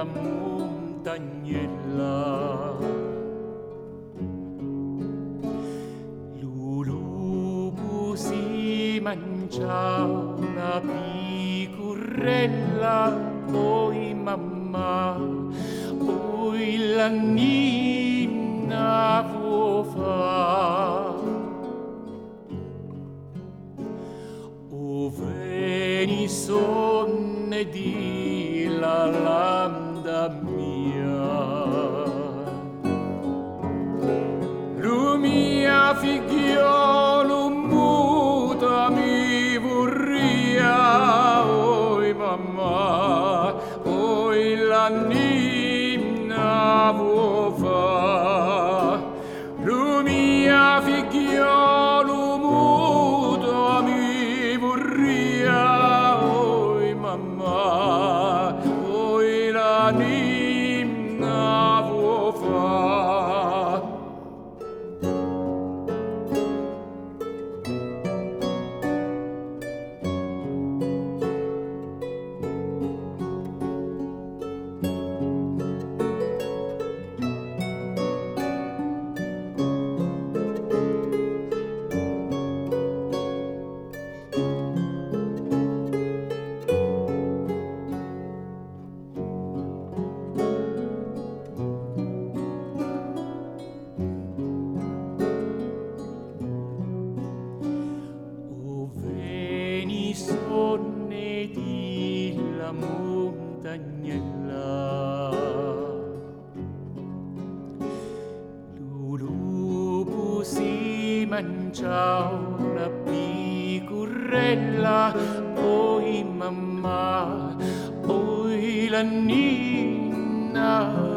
la montagnella. Lupo si mangia una picurrella, poi mamma, poi la ninna vuol fa. O veni sonne di la landa mia, lu mia figliolo muta mi vorria, oi mamma, oi la ninna vuol fa. Lu mia figliolo muta mi vorria, oi mamma, oi la ninna vuol fa. Sonne di la montagnella, lupo si mangia una picurrella, poi mamma, poi la ninna